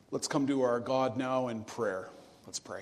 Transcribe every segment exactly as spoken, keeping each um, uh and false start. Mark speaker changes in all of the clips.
Speaker 1: Let's come to our God now in prayer. Let's pray.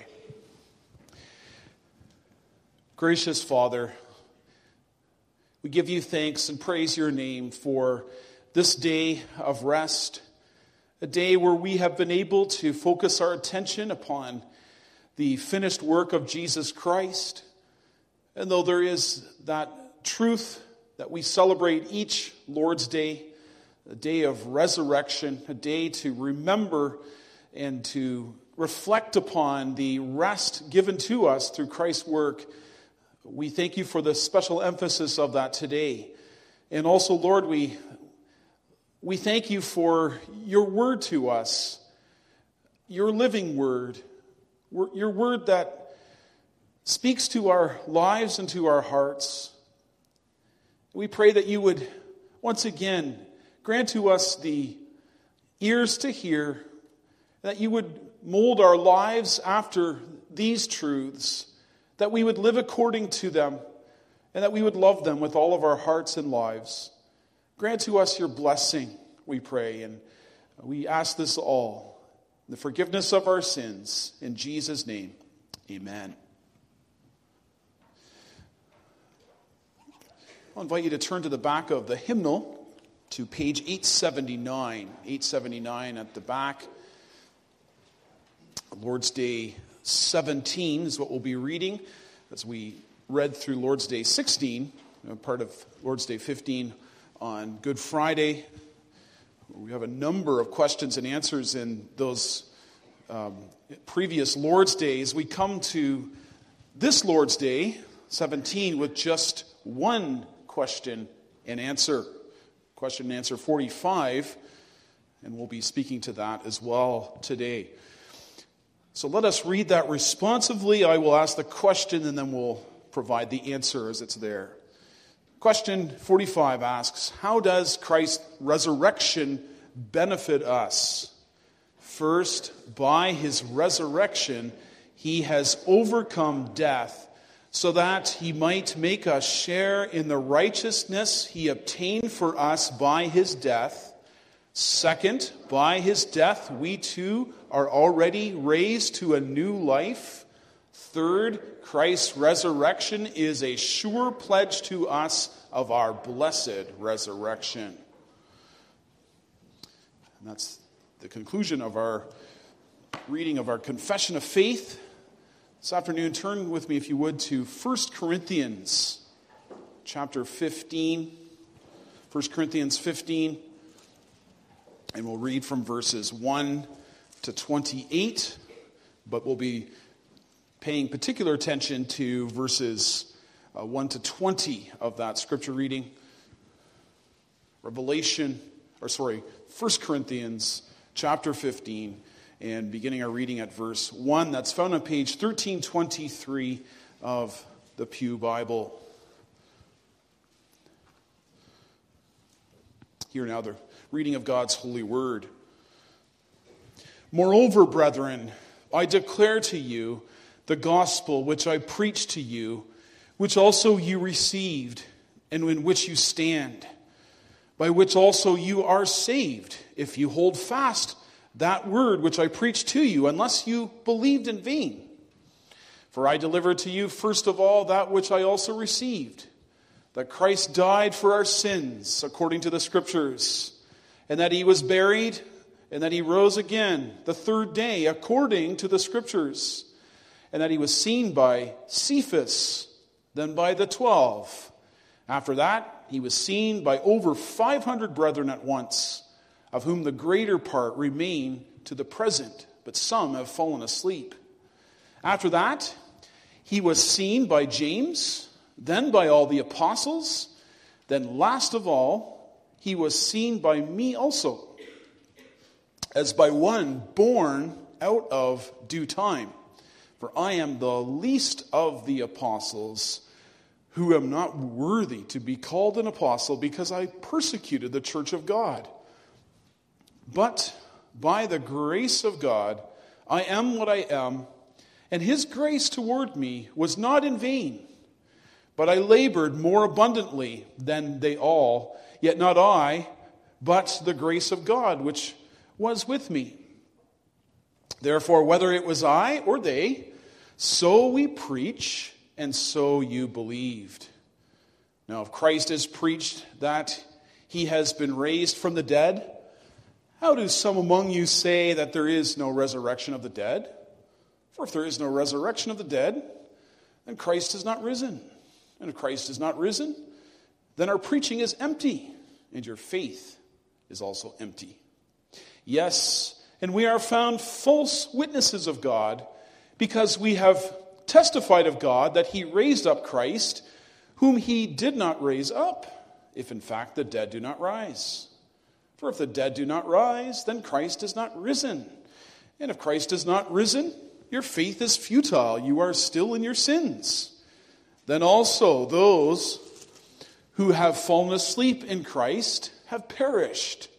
Speaker 1: Gracious Father, we give you thanks and praise your name for this day of rest, a day where we have been able to focus our attention upon the finished work of Jesus Christ. And though there is that truth that we celebrate each Lord's Day, a day of resurrection, a day to remember and to reflect upon the rest given to us through Christ's work, we thank you for the special emphasis of that today. And also, Lord, we, we thank you for your word to us, your living word, your word that speaks to our lives and to our hearts. We pray that you would once again grant to us the ears to hear, that you would mold our lives after these truths, that we would live according to them, and that we would love them with all of our hearts and lives. Grant to us your blessing, we pray, and we ask this all, the forgiveness of our sins, in Jesus' name, amen. I'll invite you to turn to the back of the hymnal to page eight seventy-nine. eight seventy-nine at the back. Lord's Day seventeen is what we'll be reading as we read through Lord's Day sixteen, part of Lord's Day fifteen on Good Friday. We have a number of questions and answers in those um, previous Lord's Days. We come to this Lord's Day seventeen with just one question and answer. Question and answer forty-five, and we'll be speaking to that as well today. So let us read that responsively. I will ask the question and then we'll provide the answer as it's there. Question forty-five asks, how does Christ's resurrection benefit us? First, by his resurrection, he has overcome death so that he might make us share in the righteousness he obtained for us by his death. Second, by his death, we too are already raised to a new life. Third, Christ's resurrection is a sure pledge to us of our blessed resurrection. And that's the conclusion of our reading of our confession of faith. This afternoon, turn with me, if you would, to First Corinthians chapter fifteen. First Corinthians fifteen. And we'll read from verses one to twenty-eight, but we'll be paying particular attention to verses uh, one to twenty of that scripture reading. Revelation, or sorry, First Corinthians chapter fifteen, and beginning our reading at verse one. That's found on page thirteen twenty-three of the Pew Bible. Here now the reading of God's holy word. Moreover, brethren, I declare to you the gospel which I preached to you, which also you received, and in which you stand, by which also you are saved, if you hold fast that word which I preached to you, unless you believed in vain. For I delivered to you first of all that which I also received, that Christ died for our sins, according to the Scriptures, and that he was buried, and that he rose again the third day, according to the Scriptures, and that he was seen by Cephas, then by the twelve. After that, he was seen by over five hundred brethren at once, of whom the greater part remain to the present, but some have fallen asleep. After that, he was seen by James, then by all the apostles, then last of all, he was seen by me also, as by one born out of due time. For I am the least of the apostles, who am not worthy to be called an apostle, because I persecuted the church of God. But by the grace of God, I am what I am, and his grace toward me was not in vain. But I labored more abundantly than they all, yet not I, but the grace of God which was with me. Therefore, whether it was I or they, so we preach, and so you believed. Now, if Christ has preached that he has been raised from the dead, how do some among you say that there is no resurrection of the dead? For if there is no resurrection of the dead, then Christ has not risen. And if Christ is not risen, then our preaching is empty, and your faith is also empty. Yes, and we are found false witnesses of God, because we have testified of God that he raised up Christ, whom he did not raise up, if in fact the dead do not rise. For if the dead do not rise, then Christ is not risen. And if Christ is not risen, your faith is futile. You are still in your sins. Then also those who have fallen asleep in Christ have perished.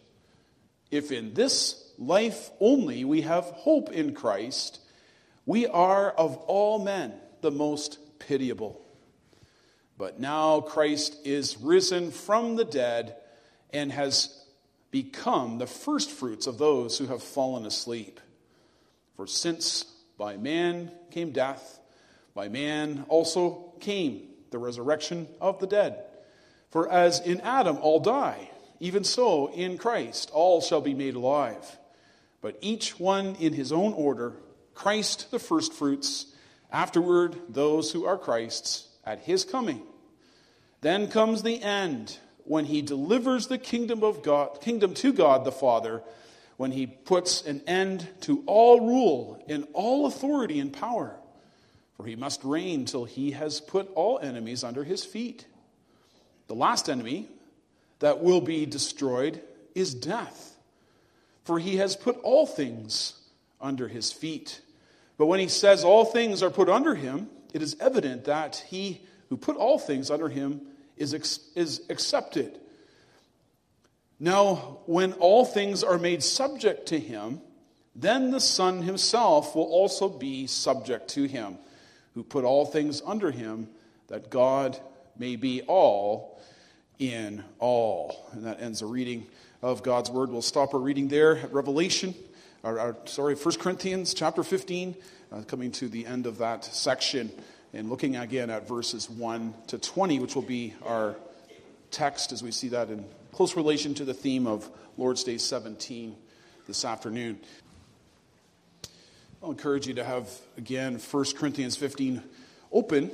Speaker 1: If in this life only we have hope in Christ, we are of all men the most pitiable. But now Christ is risen from the dead and has become the firstfruits of those who have fallen asleep. For since by man came death, by man also came the resurrection of the dead. For as in Adam all die, even so in Christ all shall be made alive. But each one in his own order, Christ the firstfruits, afterward those who are Christ's at his coming. Then comes the end, when he delivers the kingdom of God, kingdom to God the Father, when he puts an end to all rule and all authority and power. For he must reign till he has put all enemies under his feet. The last enemy that will be destroyed is death. For he has put all things under his feet. But when he says all things are put under him, it is evident that he who put all things under him is, is accepted. Now, when all things are made subject to him, then the Son himself will also be subject to him, who put all things under him, that God may be all in all. And that ends the reading of God's word. We'll stop our reading there at Revelation, or, or sorry, First Corinthians chapter fifteen, uh, coming to the end of that section, and looking again at verses one to twenty, which will be our text as we see that in close relation to the theme of Lord's Day seventeen this afternoon. I'll encourage you to have, again, First Corinthians fifteen open.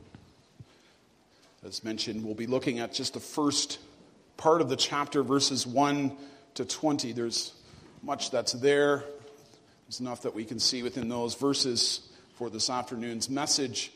Speaker 1: As mentioned, we'll be looking at just the first part of the chapter, verses one to twenty. There's much that's there. There's enough that we can see within those verses for this afternoon's message.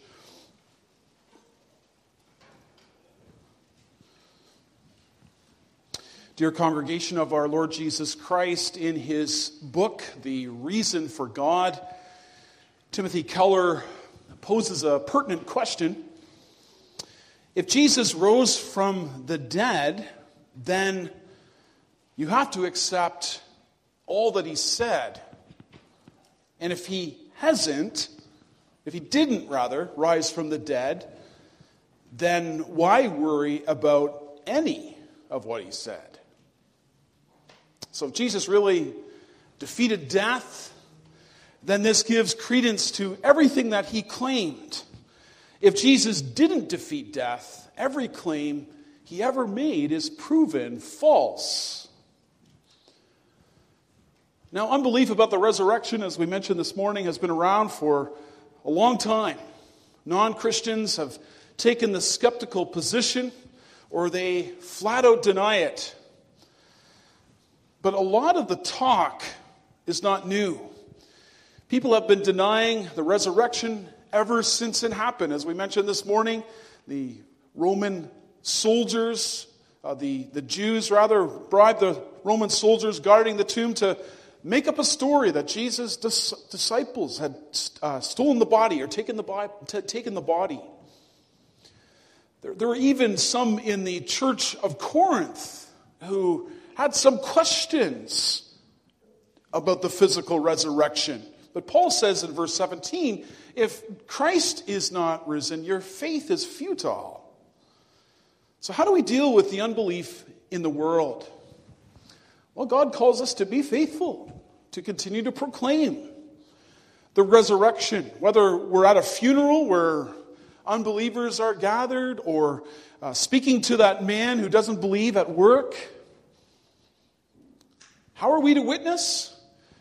Speaker 1: Dear congregation of our Lord Jesus Christ, in his book, The Reason for God, Timothy Keller poses a pertinent question. If Jesus rose from the dead, then you have to accept all that he said. And if he hasn't, if he didn't rather rise from the dead, then why worry about any of what he said? So if Jesus really defeated death, then this gives credence to everything that he claimed. If Jesus didn't defeat death, every claim he ever made is proven false. Now, unbelief about the resurrection, as we mentioned this morning, has been around for a long time. Non-Christians have taken the skeptical position, or they flat out deny it. But a lot of the talk is not new. People have been denying the resurrection ever since it happened. As we mentioned this morning, the Roman soldiers, uh, the, the Jews rather, bribed the Roman soldiers guarding the tomb to make up a story that Jesus' dis- disciples had uh, stolen the body or taken the, bi- t- taken the body. There, there were even some in the church of Corinth who had some questions about the physical resurrection. But Paul says in verse seventeen, if Christ is not risen, your faith is futile. So how do we deal with the unbelief in the world? Well, God calls us to be faithful, to continue to proclaim the resurrection. Whether we're at a funeral where unbelievers are gathered, or uh, speaking to that man who doesn't believe at work. How are we to witness?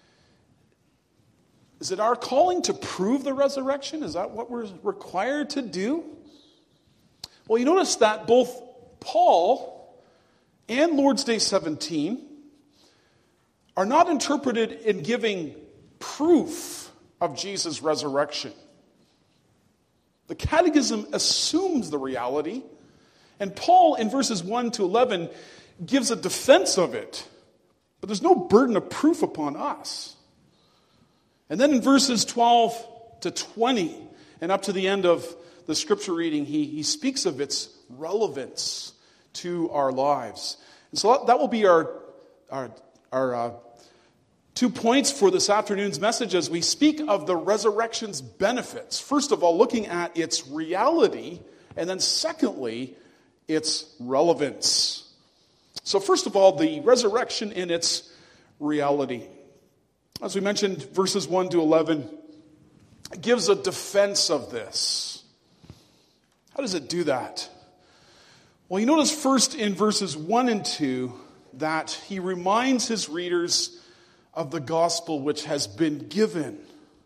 Speaker 1: Is it our calling to prove the resurrection? Is that what we're required to do? Well, you notice that both Paul and Lord's Day seventeen are not interpreted in giving proof of Jesus' resurrection. The Catechism assumes the reality, and Paul in verses one to eleven gives a defense of it, but there's no burden of proof upon us. And then in verses twelve to twenty, and up to the end of the scripture reading, he, he speaks of its relevance to our lives. And so that will be our, our, our uh, two points for this afternoon's message as we speak of the resurrection's benefits. First of all, looking at its reality, and then secondly, its relevance. So first of all, the resurrection in its reality. As we mentioned, verses one to eleven gives a defense of this. How does it do that? Well, you notice first in verses one and two that he reminds his readers of the gospel which has been given.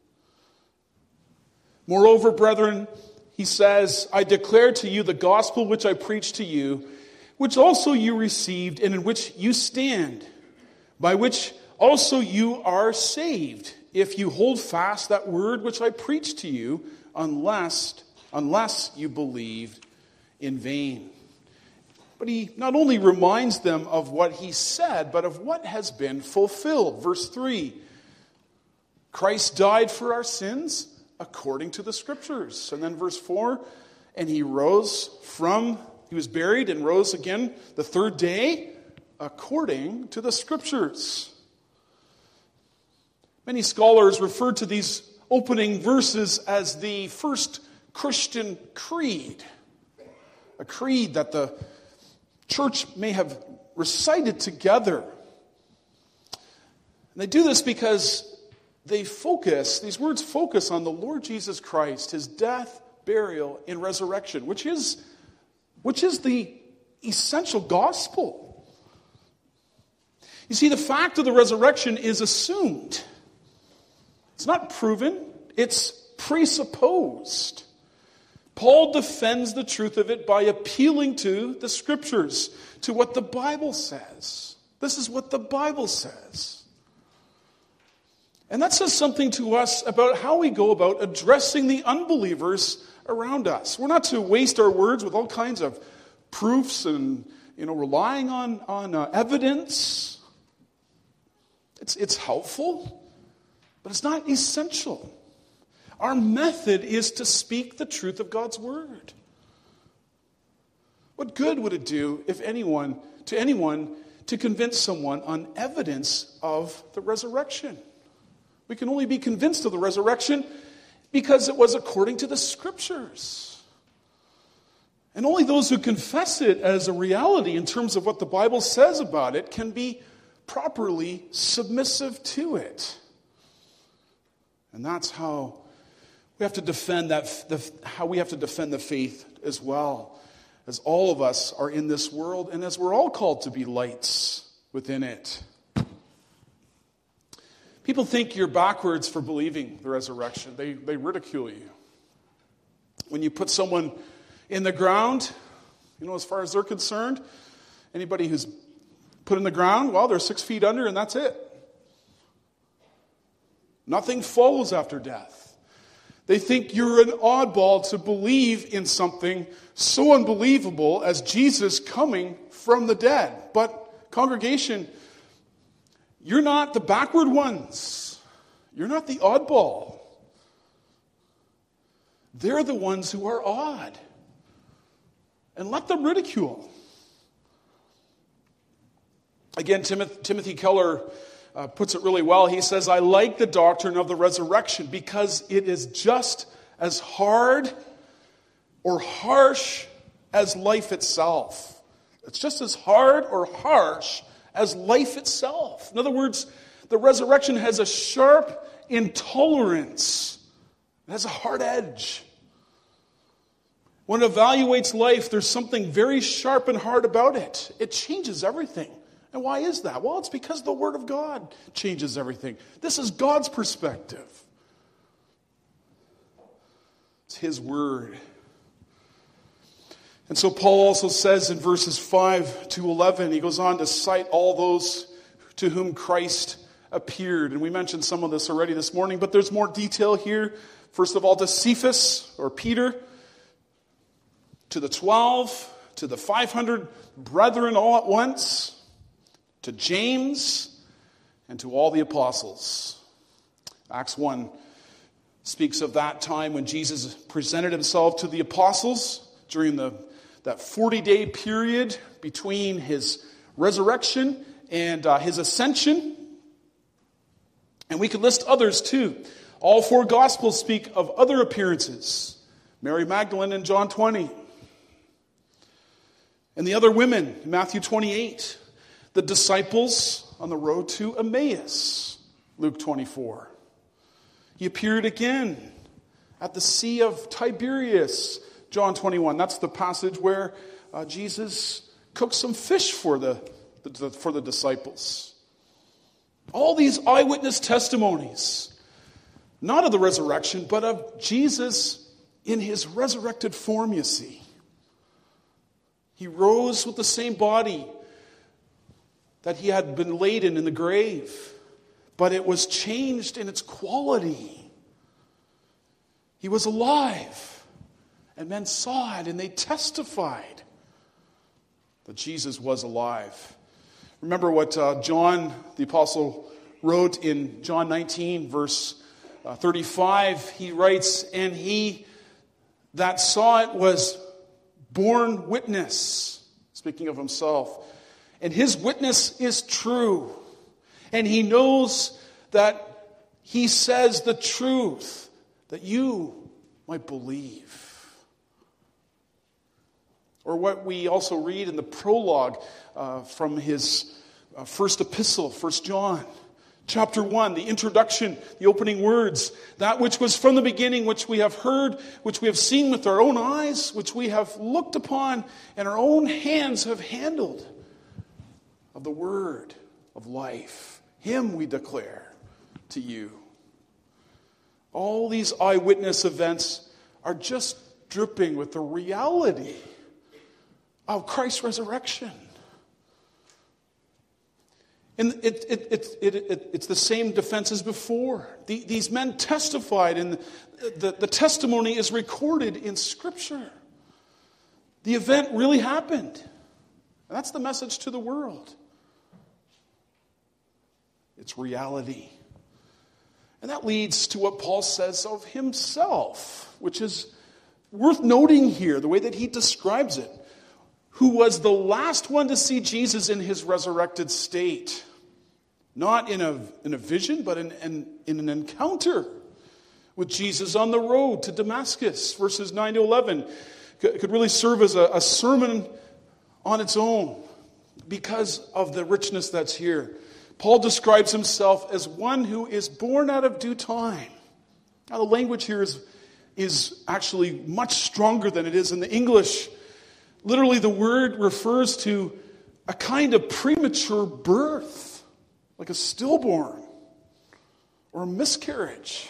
Speaker 1: Moreover, brethren, he says, I declare to you the gospel which I preached to you, which also you received and in which you stand, by which also you are saved, if you hold fast that word which I preached to you, unless, unless you believed in vain. But he not only reminds them of what he said, but of what has been fulfilled. Verse three, Christ died for our sins according to the Scriptures. And then verse four, and he rose from, he was buried and rose again the third day according to the Scriptures. Many scholars refer to these opening verses as the first Christian creed, a creed that the church may have recited together. And they do this because they focus, these words focus on the Lord Jesus Christ, his death, burial, and resurrection, which is, which is the essential gospel. You see, the fact of the resurrection is assumed. It's not proven, it's presupposed. Paul defends the truth of it by appealing to the Scriptures, to what the Bible says. This is what the Bible says. And that says something to us about how we go about addressing the unbelievers around us. We're not to waste our words with all kinds of proofs and, you know, relying on, on uh, evidence. It's, it's helpful, but it's not essential. Our method is to speak the truth of God's word. What good would it do if anyone, to anyone, to convince someone on evidence of the resurrection? We can only be convinced of the resurrection because it was according to the Scriptures. And only those who confess it as a reality in terms of what the Bible says about it can be properly submissive to it. And that's how we have to defend that, the, how we have to defend the faith as well, as all of us are in this world and as we're all called to be lights within it. People think you're backwards for believing the resurrection. They, they ridicule you. When you put someone in the ground, you know, as far as they're concerned, anybody who's put in the ground, well, they're six feet under and that's it. Nothing follows after death. They think you're an oddball to believe in something so unbelievable as Jesus coming from the dead. But, congregation, you're not the backward ones. You're not the oddball. They're the ones who are odd. And let them ridicule. Again, Timothy, Timothy Keller uh, puts it really well. He says, I like the doctrine of the resurrection because it is just as hard or harsh as life itself. It's just as hard or harsh as life itself. In other words, the resurrection has a sharp intolerance. It has a hard edge. When it evaluates life, there's something very sharp and hard about it. It changes everything. And why is that? Well, it's because the Word of God changes everything. This is God's perspective. It's His Word. And so Paul also says in verses five to eleven, he goes on to cite all those to whom Christ appeared. And we mentioned some of this already this morning, but there's more detail here. First of all, to Cephas, or Peter, to the twelve, to the five hundred brethren all at once, to James, and to all the apostles. Acts one speaks of that time when Jesus presented himself to the apostles during the, that forty-day period between his resurrection and uh, his ascension. And we could list others too. All four Gospels speak of other appearances. Mary Magdalene in John twenty. And the other women, Matthew twenty-eight. The disciples on the road to Emmaus, Luke twenty-four. He appeared again at the Sea of Tiberias, John twenty-one. That's the passage where uh, Jesus cooked some fish for the, the, for the disciples. All these eyewitness testimonies, not of the resurrection, but of Jesus in his resurrected form, you see. He rose with the same body that he had been laid in in the grave, but it was changed in its quality. He was alive, and men saw it, and they testified that Jesus was alive. Remember what uh, John, the apostle, wrote in John nineteen, verse uh, thirty-five. He writes, "And he that saw it was born witness," speaking of himself, "and his witness is true, and he knows that he says the truth, that you might believe." Or what we also read in the prologue uh, from his uh, first epistle, First John, chapter one, the introduction, the opening words, "That which was from the beginning, which we have heard, which we have seen with our own eyes, which we have looked upon, and our own hands have handled, of the word of life. Him we declare to you." All these eyewitness events are just dripping with the reality of Christ's resurrection. And it, it, it, it, it, it's the same defense as before. The, these men testified, and the, the testimony is recorded in Scripture. The event really happened. And that's the message to the world. It's reality. And that leads to what Paul says of himself, which is worth noting here, the way that he describes it. Who was the last one to see Jesus in his resurrected state. Not in a, in a vision, but in, in, in an encounter with Jesus on the road to Damascus. Verses nine to eleven could really serve as a, a sermon on its own because of the richness that's here. Paul describes himself as one who is born out of due time. Now the language here is, is actually much stronger than it is in the English. Literally, the word refers to a kind of premature birth, like a stillborn or a miscarriage.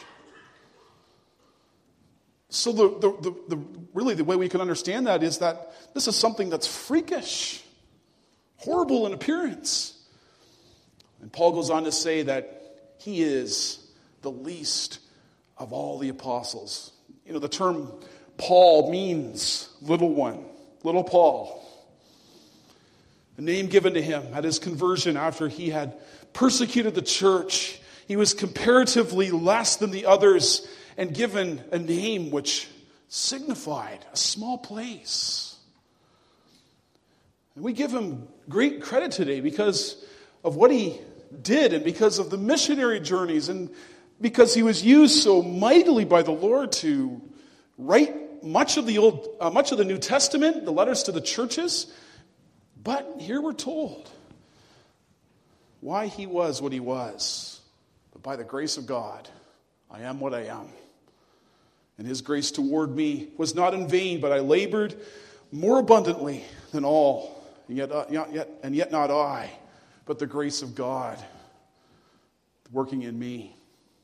Speaker 1: So the, the, the, the really the way we can understand that is that this is something that's freakish, horrible in appearance. And Paul goes on to say that he is the least of all the apostles. You know, the term Paul means little one. Little Paul, a name given to him at his conversion after he had persecuted the church. He was comparatively less than the others and given a name which signified a small place. And we give him great credit today because of what he did and because of the missionary journeys and because he was used so mightily by the Lord to write Much of the old, uh, much of the New Testament, the letters to the churches, but here we're told why he was what he was, but by the grace of God, I am what I am. And his grace toward me was not in vain, but I labored more abundantly than all. And yet, uh, yet, and yet not I, but the grace of God working in me.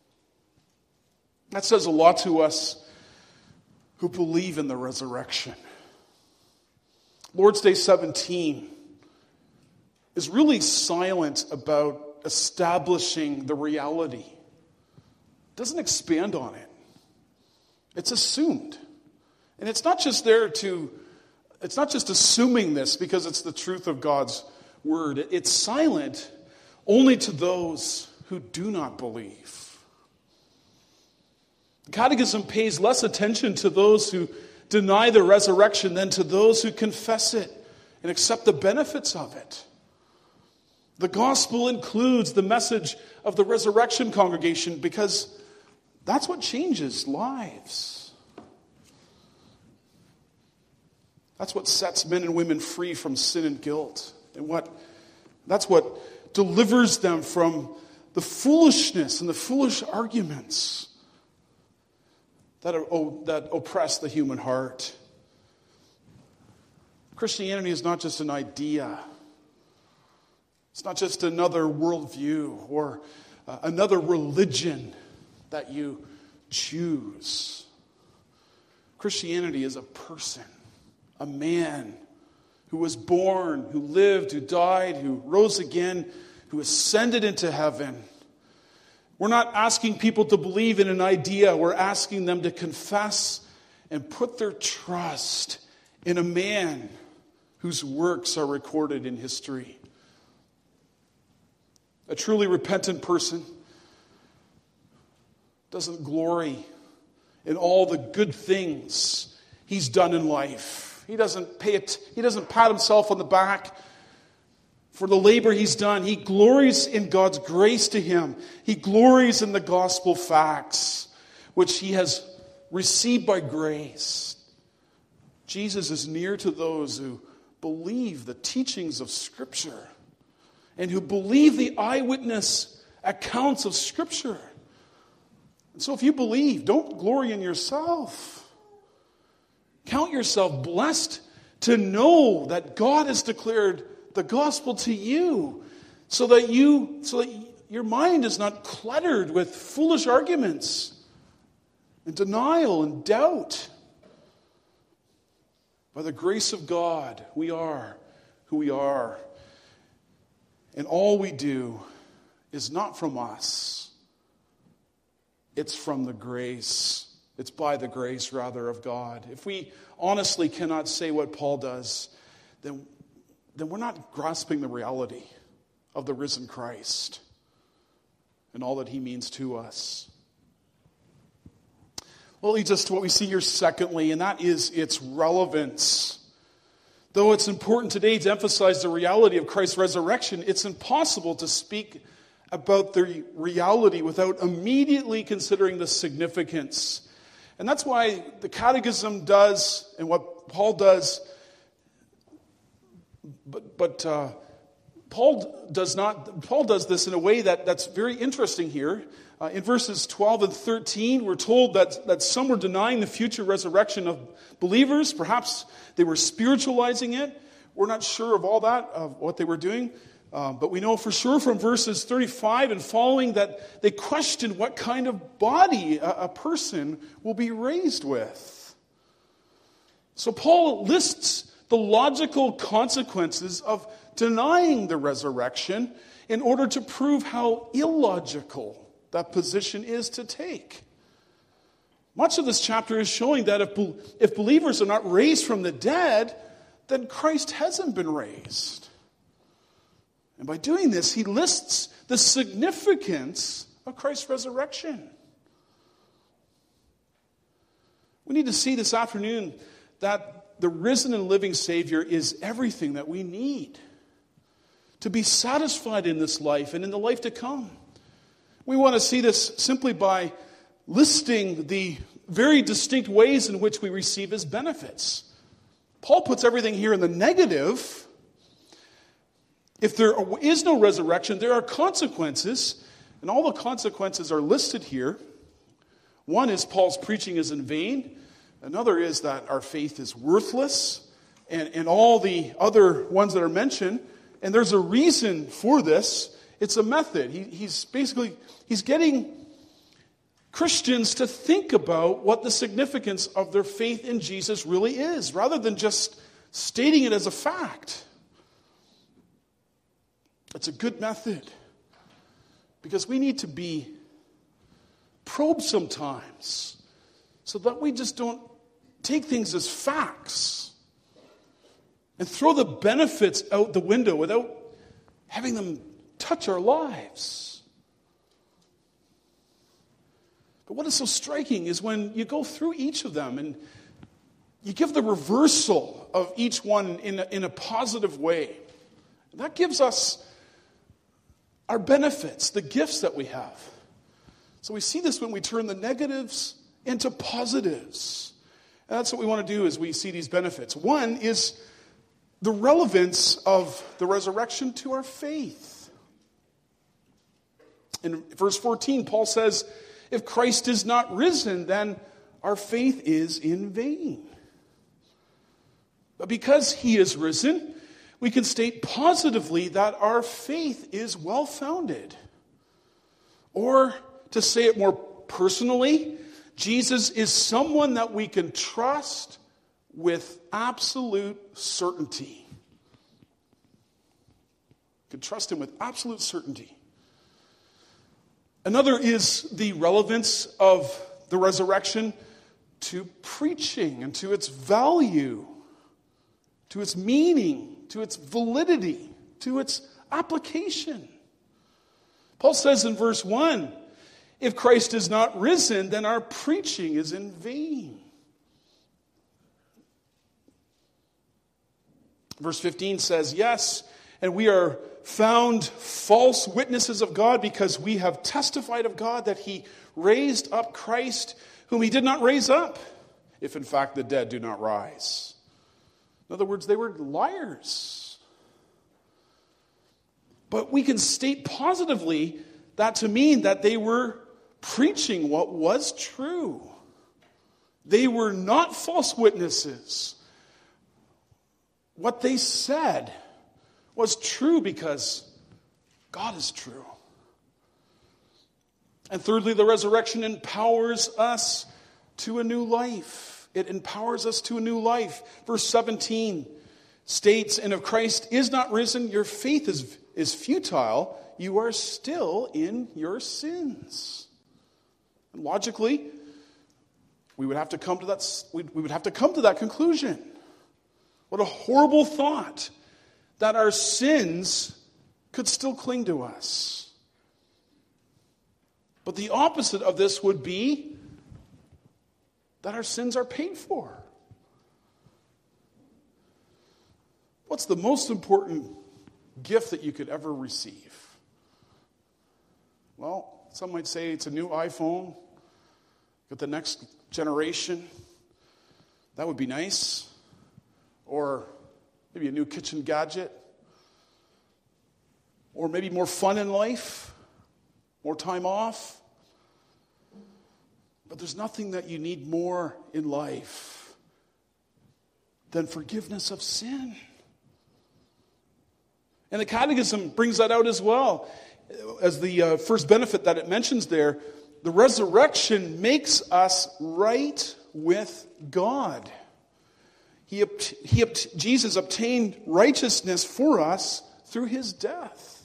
Speaker 1: That says a lot to us who believe in the resurrection. Lord's Day seventeen is really silent about establishing the reality. It doesn't expand on it. It's assumed. And it's not just there to, it's not just assuming this because it's the truth of God's word. It's silent only to those who do not believe. The Catechism pays less attention to those who deny the resurrection than to those who confess it and accept the benefits of it. The gospel includes the message of the resurrection, congregation, because that's what changes lives. That's what sets men and women free from sin and guilt. And what that's what delivers them from the foolishness and the foolish arguments that are, oh, that oppress the human heart. Christianity is not just an idea. It's not just another worldview or uh, another religion that you choose. Christianity is a person, a man who was born, who lived, who died, who rose again, who ascended into heaven. We're not asking people to believe in an idea. We're asking them to confess and put their trust in a man whose works are recorded in history. A truly repentant person doesn't glory in all the good things he's done in life. He doesn't pay it, he doesn't pat himself on the back for the labor he's done. He glories in God's grace to him. He glories in the gospel facts, which he has received by grace. Jesus is near to those who believe the teachings of Scripture and who believe the eyewitness accounts of Scripture. And so if you believe, don't glory in yourself. Count yourself blessed to know that God has declared the gospel to you, so that you, so that your mind is not cluttered with foolish arguments and denial and doubt. By the grace of God, we are who we are. And all we do is not from us. It's from the grace. It's by the grace, rather, of God. If we honestly cannot say what Paul does, then then we're not grasping the reality of the risen Christ and all that he means to us. Well, it leads us to what we see here secondly, and that is its relevance. Though it's important today to emphasize the reality of Christ's resurrection, it's impossible to speak about the reality without immediately considering the significance. And that's why the Catechism does, and what Paul does, But but uh, Paul does not. Paul does this in a way that, that's very interesting here. Uh, in verses twelve and thirteen, we're told that, that some were denying the future resurrection of believers. Perhaps they were spiritualizing it. We're not sure of all that, of what they were doing. Uh, but we know for sure from verses thirty-five and following that they questioned what kind of body a, a person will be raised with. So Paul lists the logical consequences of denying the resurrection in order to prove how illogical that position is to take. Much of this chapter is showing that if, if believers are not raised from the dead, then Christ hasn't been raised. And by doing this, he lists the significance of Christ's resurrection. We need to see this afternoon that the risen and living Savior is everything that we need to be satisfied in this life and in the life to come. We want to see this simply by listing the very distinct ways in which we receive his benefits. Paul puts everything here in the negative. If there is no resurrection, there are consequences, and all the consequences are listed here. One is Paul's preaching is in vain. Another is that our faith is worthless. And, and all the other ones that are mentioned. And there's a reason for this. It's a method. He, he's basically, he's getting Christians to think about what the significance of their faith in Jesus really is, rather than just stating it as a fact. It's a good method. Because we need to be probed sometimes, so that we just don't take things as facts and throw the benefits out the window without having them touch our lives. But what is so striking is when you go through each of them and you give the reversal of each one in a, in a positive way. That gives us our benefits, the gifts that we have. So we see this when we turn the negatives into positives. And that's what we want to do as we see these benefits. One is the relevance of the resurrection to our faith. In verse fourteen, Paul says, if Christ is not risen, then our faith is in vain. But because he is risen, we can state positively that our faith is well-founded. Or, to say it more personally, Jesus is someone that we can trust with absolute certainty. We can trust him with absolute certainty. Another is the relevance of the resurrection to preaching and to its value, to its meaning, to its validity, to its application. Paul says in verse one, if Christ is not risen, then our preaching is in vain. Verse fifteen says, yes, and we are found false witnesses of God because we have testified of God that he raised up Christ, whom he did not raise up, if in fact the dead do not rise. In other words, they were liars. But we can state positively that to mean that they were preaching what was true. They were not false witnesses. What they said was true because God is true. And thirdly, the resurrection empowers us to a new life. It empowers us to a new life. Verse seventeen states, and if Christ is not risen, your faith is, is futile. You are still in your sins. And logically, we would have to come to that, we would have to come to that conclusion. What a horrible thought that our sins could still cling to us. But the opposite of this would be that our sins are paid for. What's the most important gift that you could ever receive? Well, some might say it's a new iPhone. Get the next generation. That would be nice. Or maybe a new kitchen gadget. Or maybe more fun in life. More time off. But there's nothing that you need more in life than forgiveness of sin. And the Catechism brings that out as well. As the uh, first benefit that it mentions there, the resurrection makes us right with God. He, he, Jesus obtained righteousness for us through his death.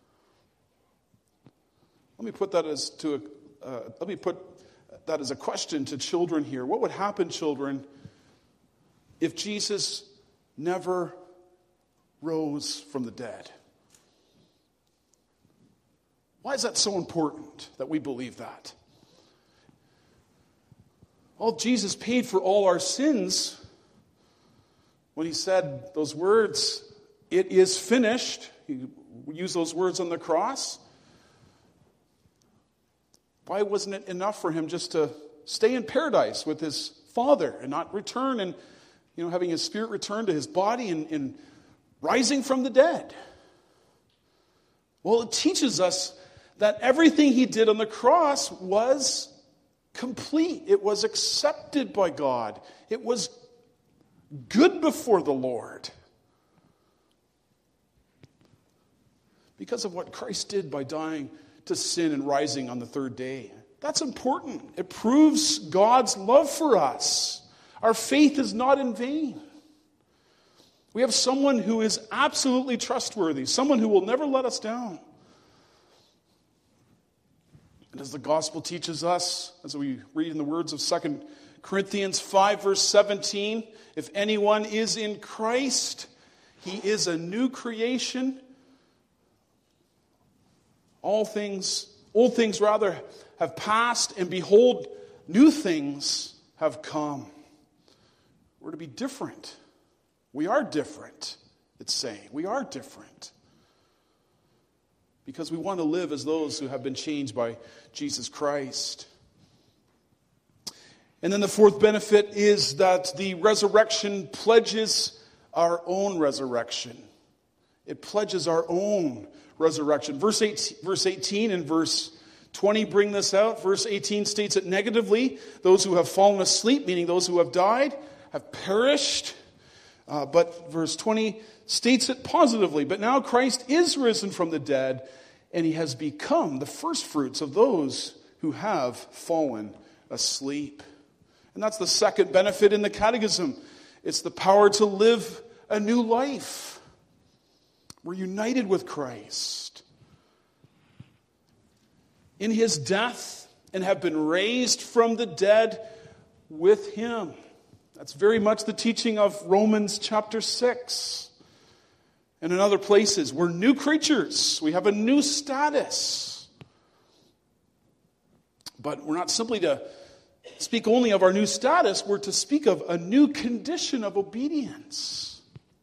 Speaker 1: Let me put that as to a, uh, let me put that as a question to children here. What would happen, children, if Jesus never rose from the dead? Why is that so important that we believe that? Well, Jesus paid for all our sins when he said those words, "It is finished." He used those words on the cross. Why wasn't it enough for him just to stay in paradise with his Father and not return and, you know, having his spirit return to his body and, and rising from the dead? Well, it teaches us that everything he did on the cross was complete. It was accepted by God. It was good before the Lord. Because of what Christ did by dying to sin and rising on the third day. That's important. It proves God's love for us. Our faith is not in vain. We have someone who is absolutely trustworthy, someone who will never let us down. And as the gospel teaches us, as we read in the words of Second Corinthians five, verse seventeen, if anyone is in Christ, he is a new creation. All things, old things rather, have passed, and behold, new things have come. We're to be different. We are different, it's saying. We are different. Because we want to live as those who have been changed by Jesus Christ. And then the fourth benefit is that the resurrection pledges our own resurrection. It pledges our own resurrection. Verse eighteen, verse eighteen and verse twenty bring this out. Verse eighteen states it negatively. Those who have fallen asleep, meaning those who have died, have perished. Uh, but verse twenty states it positively. But now Christ is risen from the dead, and he has become the firstfruits of those who have fallen asleep. And that's the second benefit in the catechism. It's the power to live a new life. We're united with Christ in his death and have been raised from the dead with him. That's very much the teaching of Romans chapter six. And in other places, we're new creatures. We have a new status. But we're not simply to speak only of our new status. We're to speak of a new condition of obedience.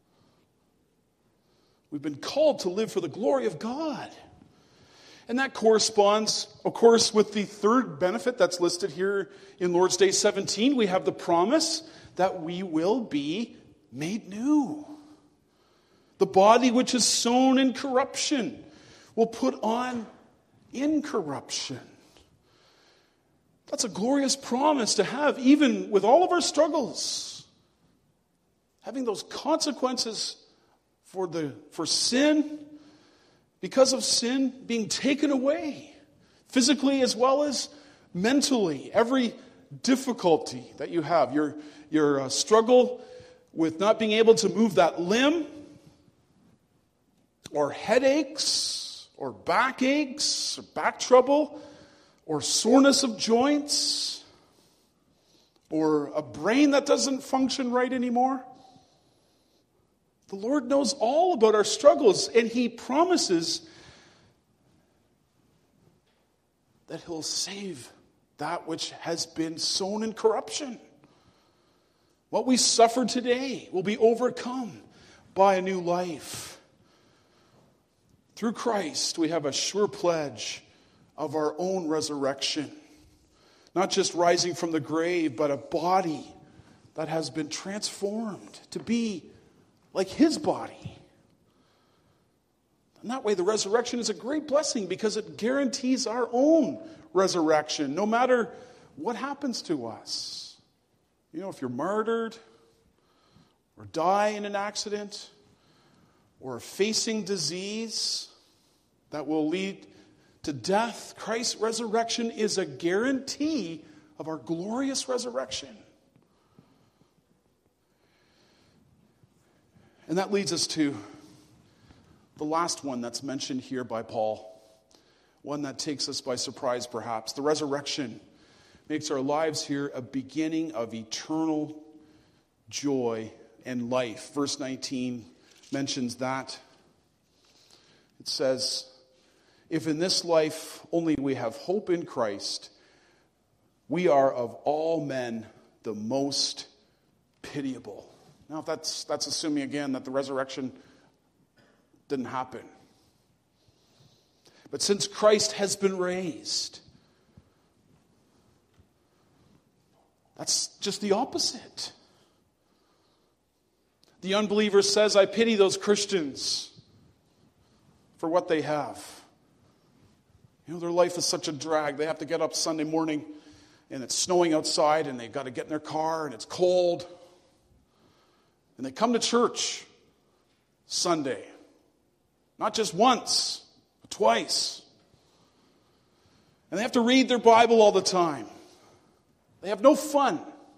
Speaker 1: We've been called to live for the glory of God. And that corresponds, of course, with the third benefit that's listed here in Lord's Day seventeen. We have the promise that we will be made new. The body which is sown in corruption will put on incorruption. That's a glorious promise to have, even with all of our struggles. Having those consequences for the for sin, because of sin, being taken away, physically as well as mentally. Every difficulty that you have, your, your uh, struggle with not being able to move that limb, or headaches, or backaches, or back trouble, or soreness of joints, or a brain that doesn't function right anymore. The Lord knows all about our struggles, and he promises that he'll save that which has been sown in corruption. What we suffer today will be overcome by a new life. Through Christ, we have a sure pledge of our own resurrection. Not just rising from the grave, but a body that has been transformed to be like his body. And that way, the resurrection is a great blessing because it guarantees our own resurrection, no matter what happens to us. You know, if you're martyred, or die in an accident, or facing disease that will lead to death, Christ's resurrection is a guarantee of our glorious resurrection. And that leads us to the last one that's mentioned here by Paul. One that takes us by surprise, perhaps. The resurrection makes our lives here a beginning of eternal joy and life. Verse nineteen mentions that. It says, if in this life only we have hope in Christ, we are of all men the most pitiable. Now, if that's that's assuming again that the resurrection didn't happen. But since Christ has been raised, that's just the opposite. The unbeliever says, I pity those Christians for what they have. You know, their life is such a drag. They have to get up Sunday morning and it's snowing outside, and they've got to get in their car, and it's cold. And they come to church Sunday. Not just once, but twice. And they have to read their Bible all the time. They have no fun.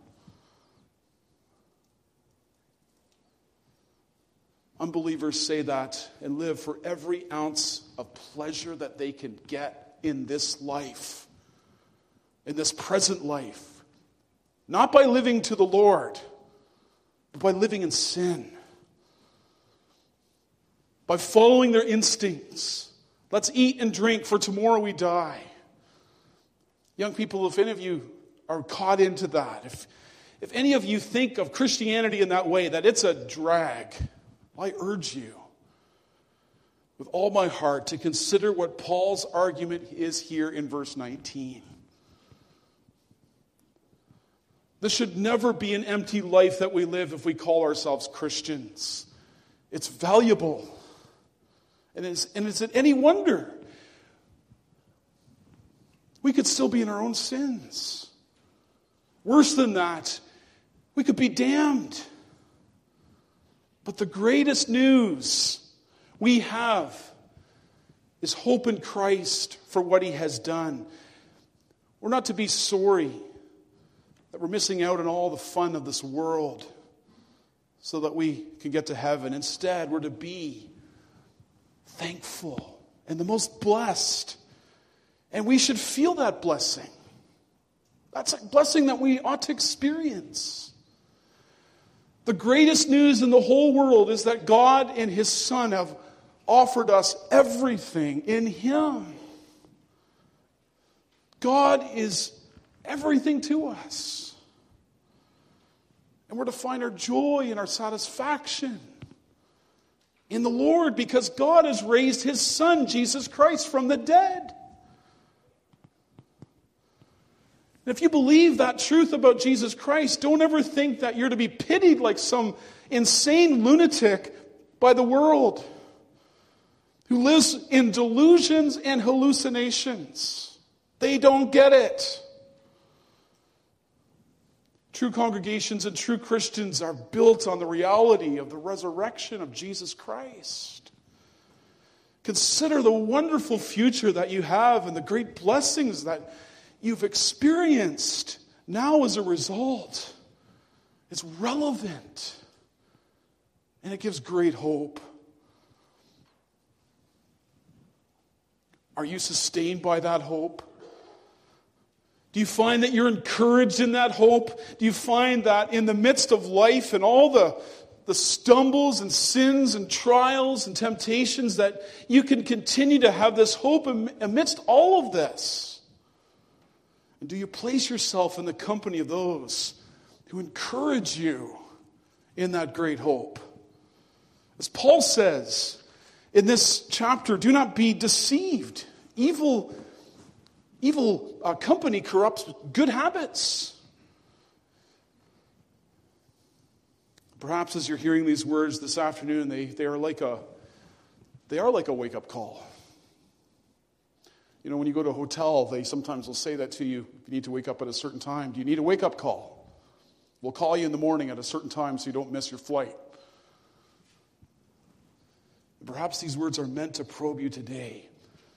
Speaker 1: Unbelievers say that and live for every ounce of pleasure that they can get in this life, in this present life. Not by living to the Lord, but by living in sin. By following their instincts. Let's eat and drink, for tomorrow we die. Young people, if any of you are caught into that, if, if any of you think of Christianity in that way, that it's a drag, I urge you with all my heart to consider what Paul's argument is here in verse nineteen. This should never be an empty life that we live if we call ourselves Christians. It's valuable. And is, and is it any wonder we could still be in our own sins? Worse than that, we could be damned. But the greatest news we have is hope in Christ for what he has done. We're not to be sorry that we're missing out on all the fun of this world so that we can get to heaven. Instead, we're to be thankful and the most blessed. And we should feel that blessing. That's a blessing that we ought to experience. The greatest news in the whole world is that God and his Son have offered us everything in him. God is everything to us. And we're to find our joy and our satisfaction in the Lord because God has raised his Son, Jesus Christ, from the dead. And if you believe that truth about Jesus Christ, don't ever think that you're to be pitied like some insane lunatic by the world who lives in delusions and hallucinations. They don't get it. True congregations and true Christians are built on the reality of the resurrection of Jesus Christ. Consider the wonderful future that you have and the great blessings that you've experienced now as a result. It's relevant. And it gives great hope. Are you sustained by that hope? Do you find that you're encouraged in that hope? Do you find that in the midst of life and all the, the stumbles and sins and trials and temptations that you can continue to have this hope amidst all of this? And do you place yourself in the company of those who encourage you in that great hope? As Paul says in this chapter, do not be deceived. Evil, evil uh, company corrupts good habits. Perhaps as you're hearing these words this afternoon, they, they are like a they are like a wake-up call. You know, when you go to a hotel, they sometimes will say that to you. You need to wake up at a certain time. Do you need a wake-up call? We'll call you in the morning at a certain time so you don't miss your flight. Perhaps these words are meant to probe you today.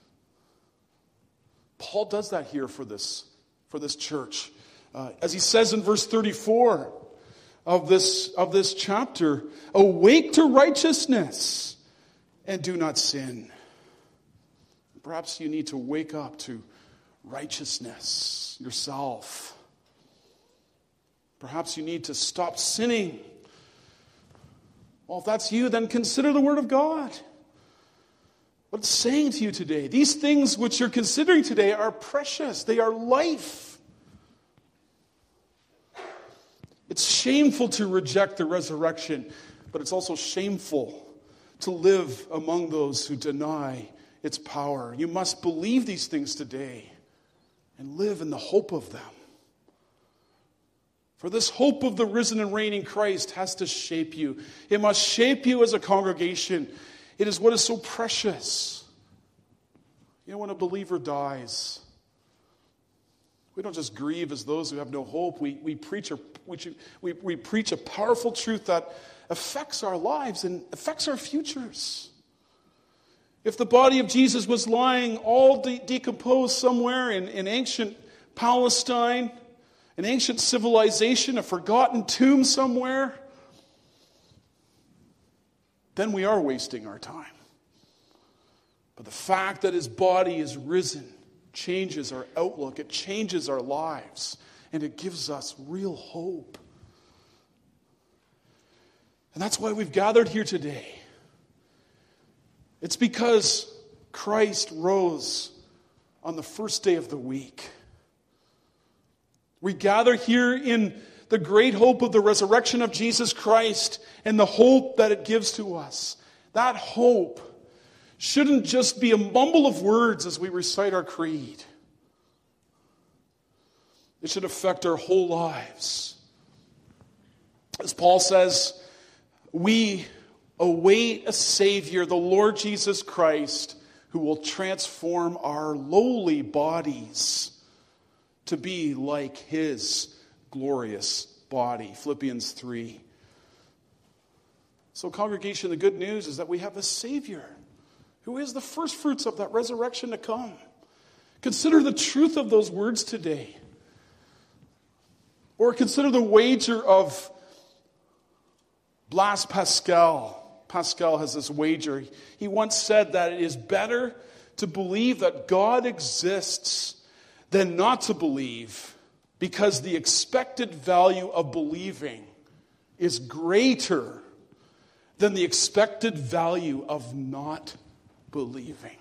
Speaker 1: Paul does that here for this, for this church. Uh, as he says in verse thirty-four of this, of this chapter, awake to righteousness and do not sin. Perhaps you need to wake up to righteousness yourself. Perhaps you need to stop sinning. Well, if that's you, then consider the Word of God. What it's saying to you today. These things which you're considering today are precious. They are life. It's shameful to reject the resurrection, but it's also shameful to live among those who deny its power. You must believe these things today and live in the hope of them. For this hope of the risen and reigning Christ has to shape you. It must shape you as a congregation. It is what is so precious. You know, when a believer dies, We don't just grieve as those who have no hope. We, we, preach, a, we, we preach a powerful truth that affects our lives and affects our futures. If the body of Jesus was lying all de- decomposed somewhere in, in ancient Palestine, an ancient civilization, a forgotten tomb somewhere, then we are wasting our time. But the fact that his body is risen changes our outlook. It changes our lives. And it gives us real hope. And that's why we've gathered here today. It's because Christ rose on the first day of the week. We gather here in the great hope of the resurrection of Jesus Christ and the hope that it gives to us. That hope shouldn't just be a mumble of words as we recite our creed. It should affect our whole lives. As Paul says, we await a Savior, the Lord Jesus Christ, who will transform our lowly bodies to be like his glorious body. Philippians three. So, congregation, the good news is that we have a Savior who is the first fruits of that resurrection to come. Consider the truth of those words today. Or consider the wager of Blaise Pascal. Pascal has this wager. He once said that it is better to believe that God exists than not to believe, because the expected value of believing is greater than the expected value of not believing.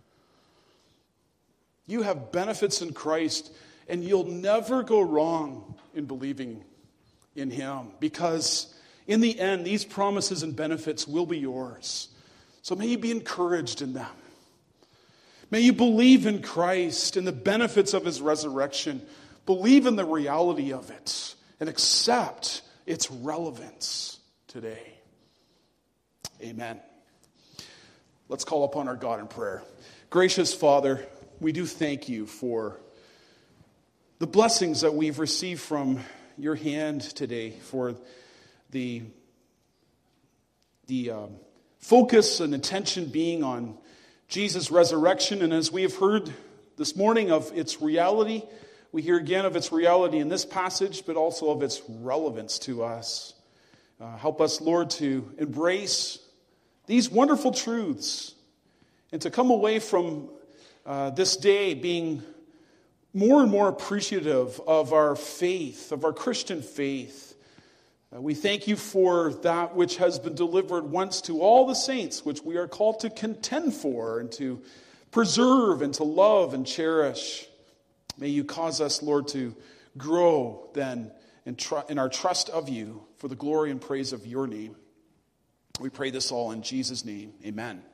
Speaker 1: You have benefits in Christ, and you'll never go wrong in believing in him, because in the end, these promises and benefits will be yours. So may you be encouraged in them. May you believe in Christ and the benefits of his resurrection. Believe in the reality of it and accept its relevance today. Amen. Let's call upon our God in prayer. Gracious Father, we do thank you for the blessings that we've received from your hand today, for the, the um, focus and attention being on Jesus' resurrection. And as we have heard this morning of its reality, we hear again of its reality in this passage, but also of its relevance to us. Uh, help us, Lord, to embrace these wonderful truths and to come away from uh, this day being more and more appreciative of our faith, of our Christian faith. Uh, we thank you for that which has been delivered once to all the saints, which we are called to contend for and to preserve and to love and cherish. May you cause us, Lord, to grow then in, tr- in our trust of you for the glory and praise of your name. We pray this all in Jesus' name. Amen.